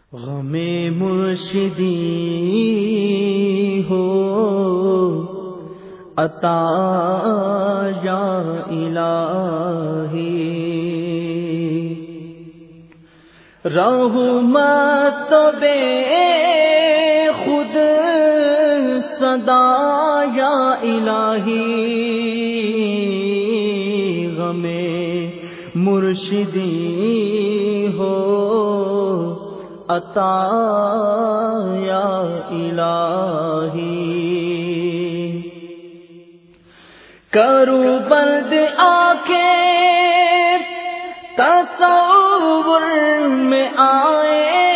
غم مرشدی ہو عطا یا الہی، راہ مست بے خود صدا یا الہی، غم مرشدی ہو عطا یا الہی، کروں بند آ کے تصور میں آئے،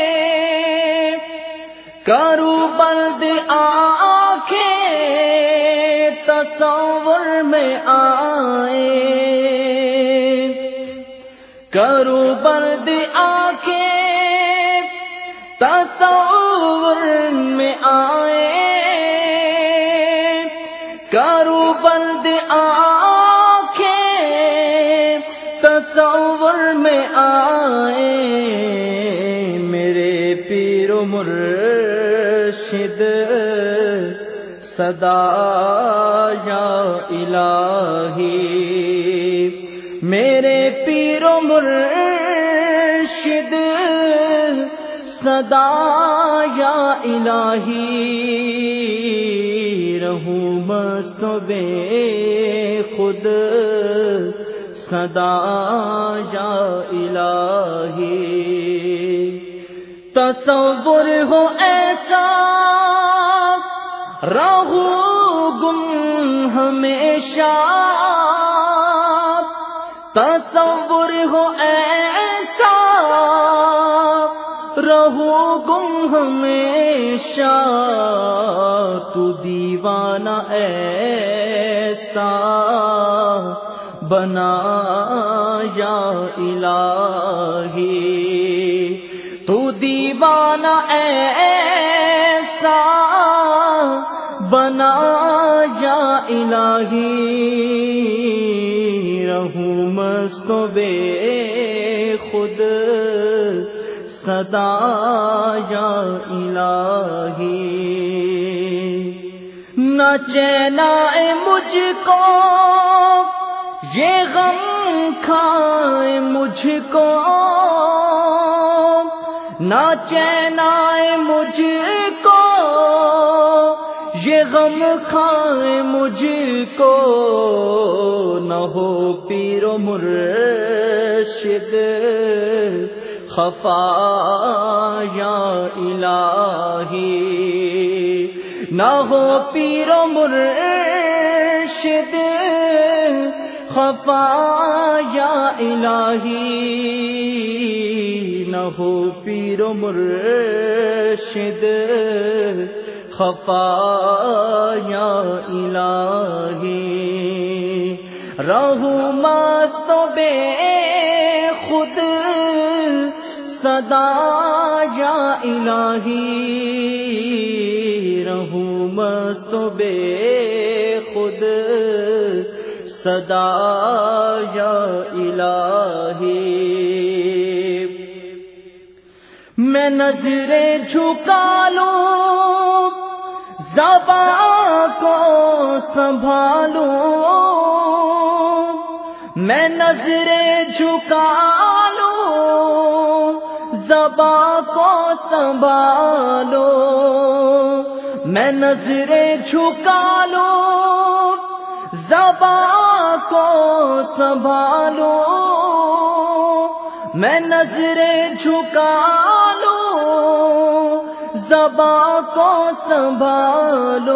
کروں بند آ کے تصور میں آئے، کروں بند آ کے تصور میں آئے، کروں بند آنکھیں تصور میں آئے، میرے پیر و مرشد صدا یا الہی، میرے پیر و مرشد صدا یا الہی، رہوں مست بے خود صدا یا الہی، تصور ہو ایسا رہوں گم ہمیشہ، تصور ہو ایسا رہوں گم ہمیشہ، تو دیوانہ ایسا بنا یا الہی، تو دیوانہ ایسا بنا یا الہی، رہوں مست بے خود صدا یا الہی، نہ چین آئے مجھ کو یہ غم کھائے مجھ کو، نہ چین آئے مجھ کو یہ غم کھائے مجھ کو، نہ ہو پیر و مرشد خفا یا الہی، نہ ہو پیر و مرشد خفا یا الہی، نہ ہو پیر و مرشد خفا یا الہی، رہوں مست بے خود صدا یا الہی، رہوں مست بے خود صدا یا الہی، میں نظریں جھکا لوں زباں کو سنبھالوں، میں نظریں جھکا لوں زباں کو سنبھالو، میں نظریں جھکا لوں زباں کو سنبھالو، میں نظریں جھکا لوں زباں کو سنبھالو،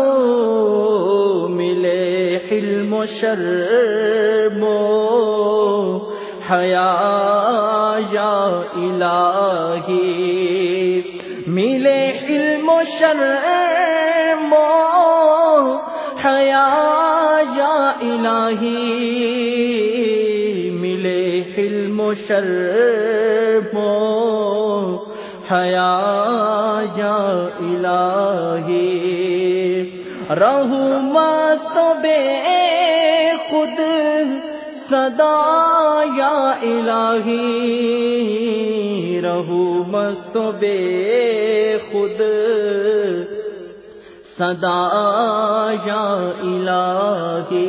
ملے حلم و شرم و حیا یا الہی، ملے علم و شرم و حیا یا الہی، ملے علم و شرم و حیا یا الہی، رہوں مست بے خود صدا یا الہی، رہوں مست و بے خود صدا یا الہی،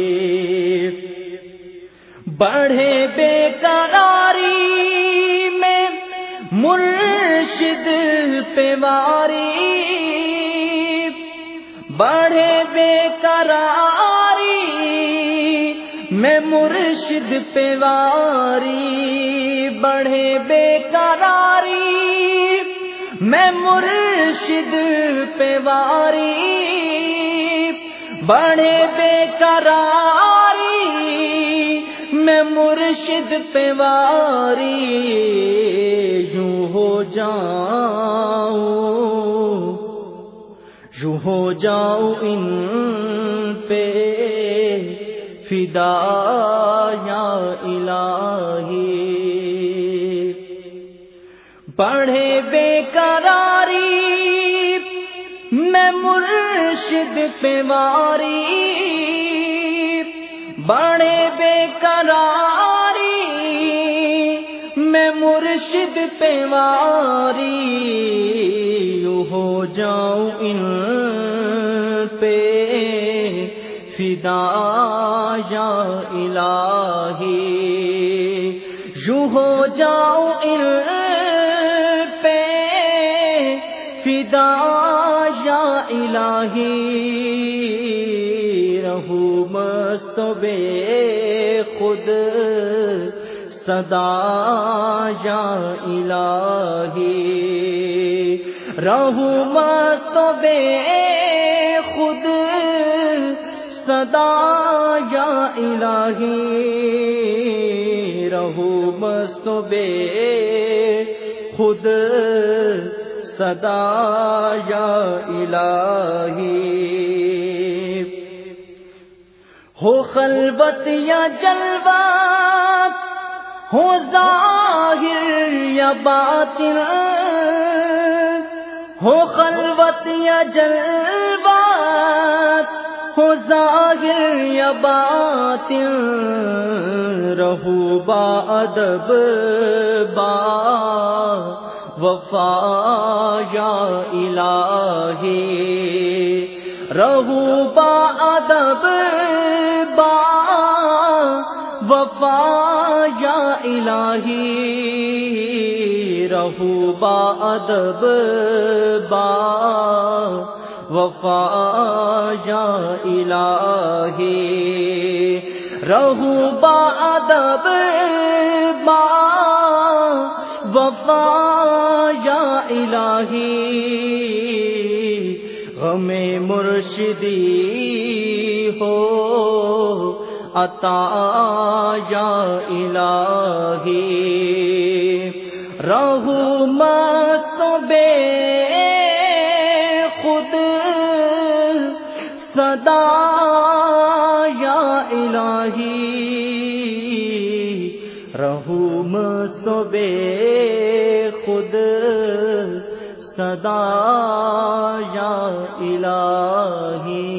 بڑھے بے قراری میں مرشد پہ واری، بڑھے بے قراری میں مرشد پہ واری، بڑھے بے قراری میں مرشد پہ واری، بڑھے بے قراری میں مرشد پہ واری، یوں ہو جاؤں ان پہ فدا یا الہی، بڑھے بے قراری میں مرشد پہ واری، بڑھے بے قراری میں مرشد پہ واری، یوں ہو جاؤں ان پہ فدا یا الہی، یوں ہو جاؤں ان پہ فدا یا الہی، رہوں مست و بے خود صدا یا الہی، رہوں مست و بے خود صدا یا الہی، رہوں مست و بے خود صدا یا الہی، ہو خلوت یا جلوات، ہو ظاہر یا باطن، ہو خلوت یا جلوات، ہو ظاہر یا باطن، رہوں با ادب با وفا یا الہی، رہوں با ادب با وفا یا الہی، رہوں با ادب با وفا یا الہی، رہوں با ادب با وفا یا الہی، غم مرشدی ہو عطا یا الہی، رہوں مست و بے خود صدا یا الہی، رہوں مست و بے خود صدا یا الہی۔